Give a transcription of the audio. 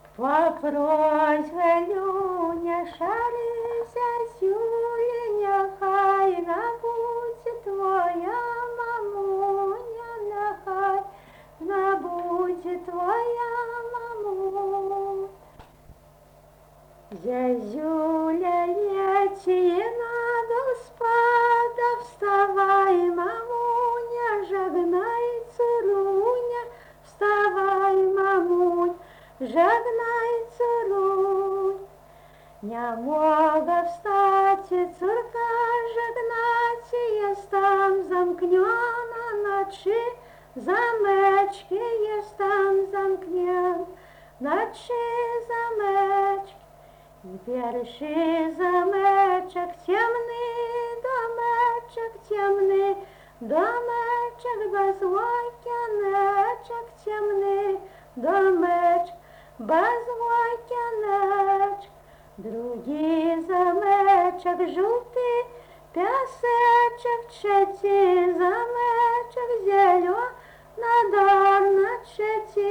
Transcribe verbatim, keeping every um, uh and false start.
По просьбе Люня шарися, Юля, хай набудет твоя мамуня, нехай набудет твоя мамуня. Зязюля, лечи надо спада, вставай, мамуня, жагнай, цуруня, вставай, мамунь, жагнай, цурунь. Не мога встать, цурка, жагнать, jest tam zamkniona na trzy zameczki, jest tam zamknięta na trzy zameczki. I pierwszy zameczek ciemny, domeczek ciemny, domeczek bez łakianeczek, ciemny domeczek bez łakianeczek. Drugi zameczek żółty, piaseczek, trzeci zameczek zielona, dorna, trzeci